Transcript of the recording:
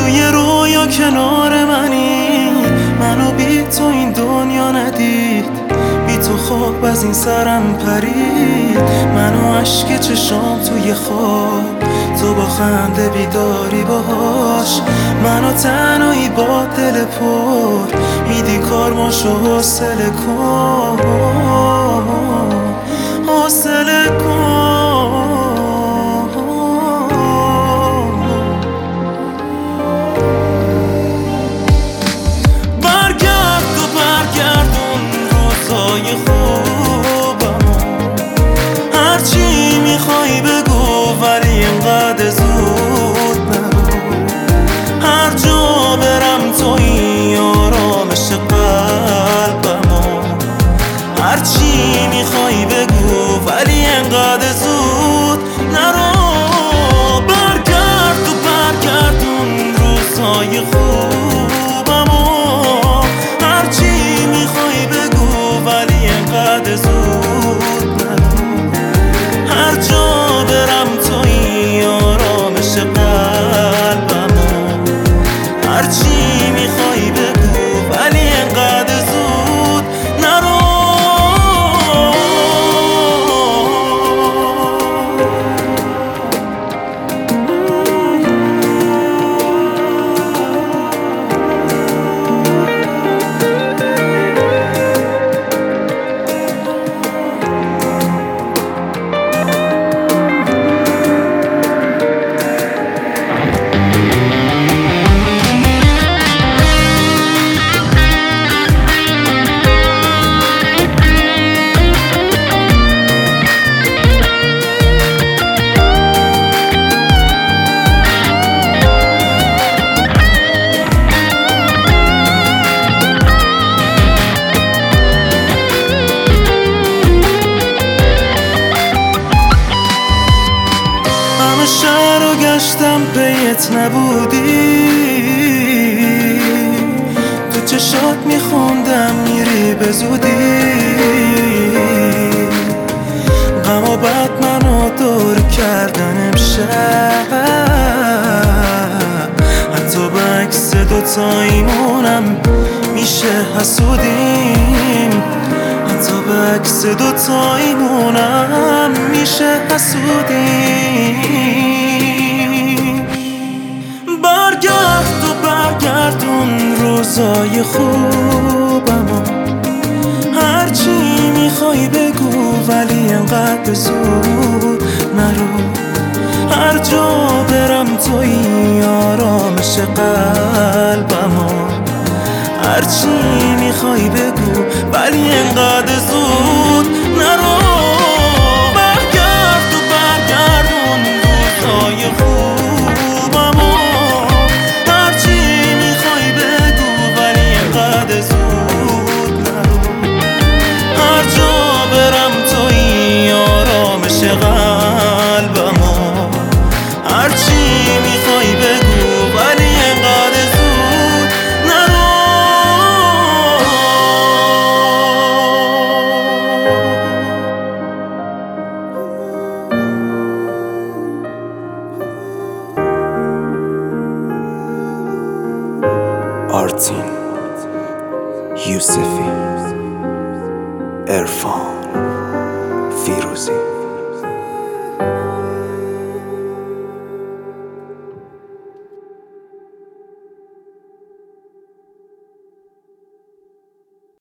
توی رویا کنار منی، منو بی تو این دنیا ندید، بی تو خواب از این سرم پرید. منو عشق چشام توی خواب، تو با خنده بیداری باهاش. منو تنهایی با دل پر، میدی کارماشو حوصله کن، حوصله کن. برگرد و برگردون روزای خوبمو، هرچی میخوای بگو ولی اینقدر زود نگو. هر جا برم تویی آرامش قلبمو، هرچی میخوای بگو ولی اینقدر زود نرو. برگرد و برگردون روزای خوبمو، هرچی میخوای بگو ولی اینقدر زود نرو. هر جا برم تویی آرامش قلبمو، هرچی میخوای بگو ولی اینقدر زود نرو. شهر رو گشتم پیت نبودی، تو چشات میخوندم میری به زودی. غم و بد منو دور کردن امشب، حتی به عکس دوتاییمونم میشه حسودیم، حتی به عکس دوتاییمونم میشه حسودیم. برگرد و برگردون روزای خوبمو، هرچی میخوای بگو ولی اینقدر زود نرو. هر جا برم تویی آرامش قلبمو، هرچی میخوای بگو ولی اینقدر زود نرو. برگرد و برگردون روزای خوبمو، هرچی میخوای بگو ولی اینقدر زود نرو. هر جا برم تویی آرامش قلبمو، هرچی میخوای بگو ولی اینقدر زود نرو. آرتین، یوسفی، عرفان، فیروزی.